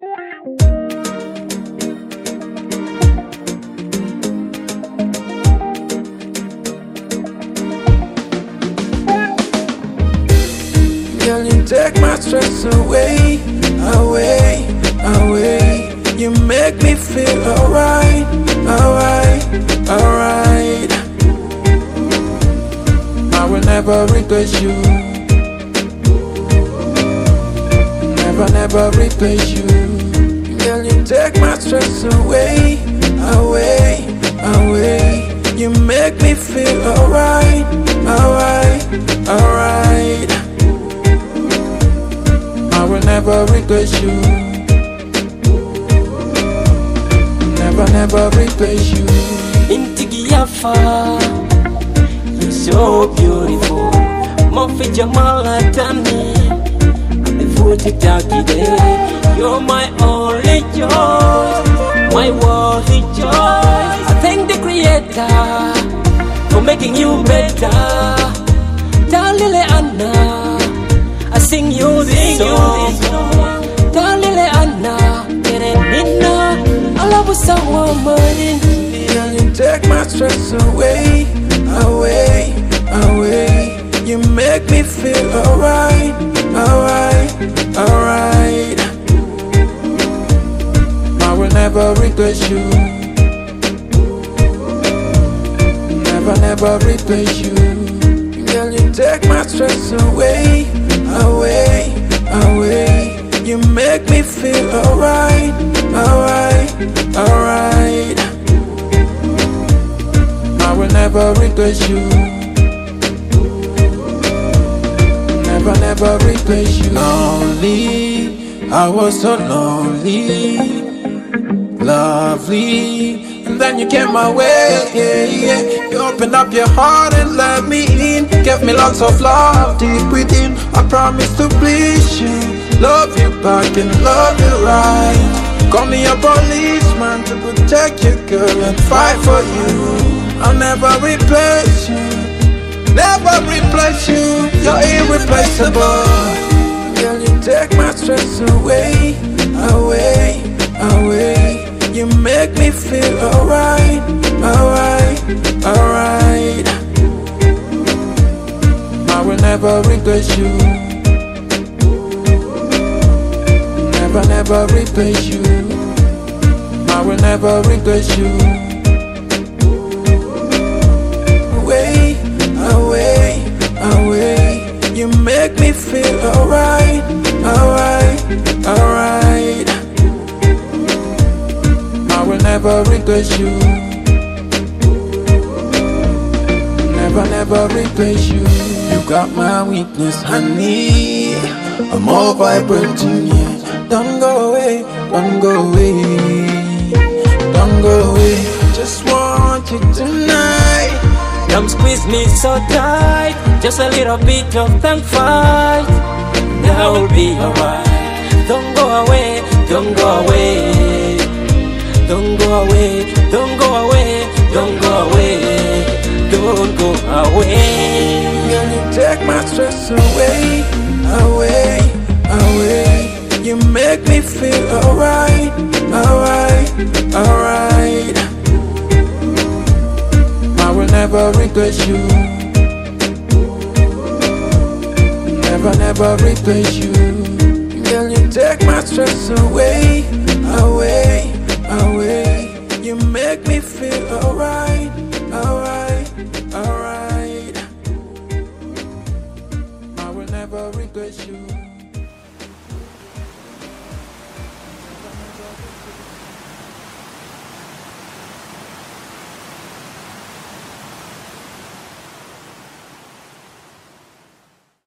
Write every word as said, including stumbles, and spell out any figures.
Girl, you take my stress away, away, away. You make me feel alright, alright, alright. I will never replace you. Never, never replace you. Girl, you take my stress away, away, away. You make me feel alright, alright, alright. I will never replace you. Never, never replace you. Intigiafa, you're so beautiful. Mofi Jamala Tani, I'm the food you day. You're my only joy, my worthy joy. I thank the Creator for making you better. Dalile Anna, I sing you this song. Dalile Anna, Terenina, I love you so much. Girl, you take my stress away, away, away. You make me feel alright, alright, alright. I will never replace you. Never, never replace you. Girl, you take my stress away, away, away. You make me feel alright, alright, alright. I will never replace you. Never, never replace you. Lonely, I was so lonely. Lovely, and then you came my way, yeah, yeah. You opened up your heart and let me in. Gave me lots of love deep within. I promise to please you, love you back and love you right. Call me a policeman to protect you, girl, and fight for you. I'll never replace you, never replace you. You're irreplaceable. Girl, you take my stress away, away, away. You make me feel alright, alright, alright. I will never replace you. Never, never replace you. I will never replace you. Away, away, away. You make me feel alright, alright, alright. I will never replace you. Never, never replace you. You got my weakness, honey. I'm more vibrating, yeah. Don't go away, don't go away, don't go away. Just want you tonight. Come squeeze me so tight. Just a little bit of tongue fight. That will be alright. Don't go away, don't go away. Don't go away, don't go away, don't go away, don't go away. Girl, you take my stress away, away, away. You make me feel alright, alright, alright. I will never replace you. Never, never replace you. Girl, you take my stress away, away, away. You make me feel alright, alright, alright. I will never replace you.